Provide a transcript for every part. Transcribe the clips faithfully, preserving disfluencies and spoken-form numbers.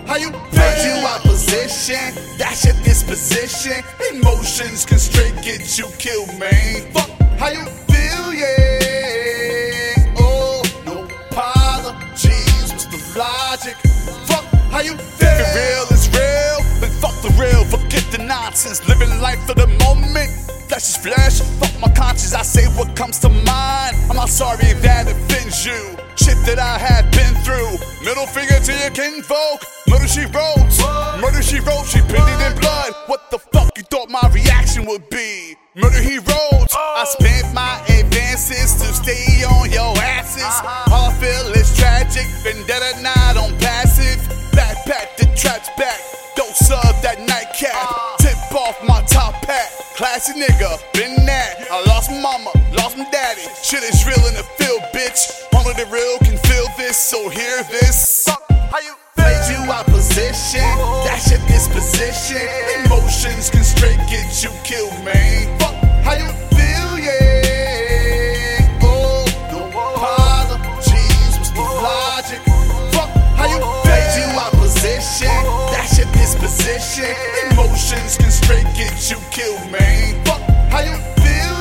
How you feel? You out position, that's your disposition. Emotions can straight get you killed, man. Fuck, how you feel, yeah. Oh, no apologies, what's the logic? Fuck, how you feel? If it real is real, then fuck the real, forget the nonsense. Living life for the moment, flesh is flesh. Fuck my conscience, I say what comes to mind. I'm not sorry if that offends you. Shit that I have been through. Middle finger to your kinfolk. Murder she wrote, murder she wrote, she painted in blood. What the fuck you thought my reaction would be? Murder he wrote. I spent my advances to stay on your asses. All I feel is tragic, vendetta not on passive. Backpack the traps back, dose of that nightcap. Tip off my top hat, classy nigga, been that. I lost my mama, lost my daddy. Shit is real in the field, bitch. Only the real can feel this, so hear this. How you played you out position, that's your disposition. Emotions can straight get you killed, man. Fuck, how you feel, yeah. Oh, no apologies, what's the logic? Fuck, how you played you out position, that's your disposition. Emotions can straight get you killed, man. Fuck, how you feel,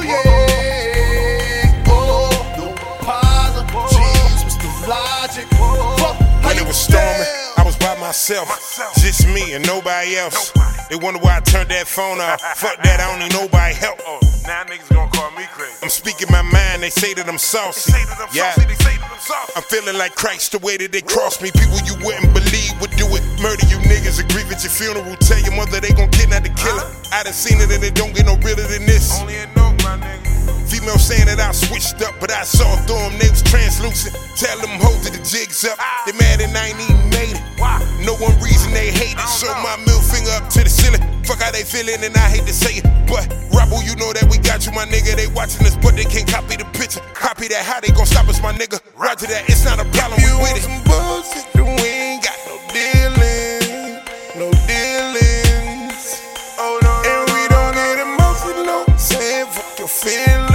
yeah. Oh, no apologies, what's the logic? Fuck, how when you it was storming, feel? I was by myself, just me and nobody else. They wonder why I turned that phone off. Fuck that, I don't need nobody help. Oh, now niggas gonna call me crazy. I'm speaking my mind, they say that I'm saucy. They say that I'm Yeah, saucy, they say that I'm saucy. I'm feeling like Christ, the way that they cross me. People you wouldn't believe would do it. Murder you niggas, and grieve at your funeral. Tell your mother they gon' kidnap the killer. I done seen it and it don't get no realer than this. Only in North, my nigga. Female saying that I switched up, but I saw through them, they was translucent. Tell them hoes that the jig's up. They mad and I ain't even made it. No one reason they hate it. Show my middle finger up to the ceiling. Fuck how they feeling and I hate to say it, but Rabble, you know that we got you, my nigga. They watching us, but they can't copy the picture. Copy that, how they gon' stop us, my nigga? Roger that, it's not a problem. You with it. Some bullshit, then we ain't got no dealings, no dealings. Oh no, And we don't get emotional, saying fuck your feelings.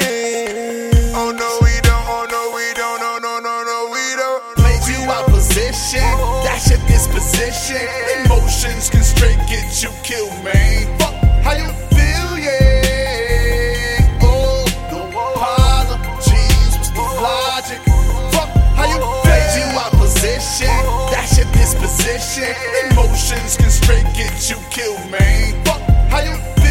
oh no, we don't, oh no, we don't, no, no, no, no, we don't. Played you out position, that's your disposition. Emotions can straight get you killed, man. Fuck, how you feel, yeah. Oh, no apologies, what's the logic? Fuck, how you played you out position, that's your disposition. Emotions can straight get you killed, man. Fuck, how you feel.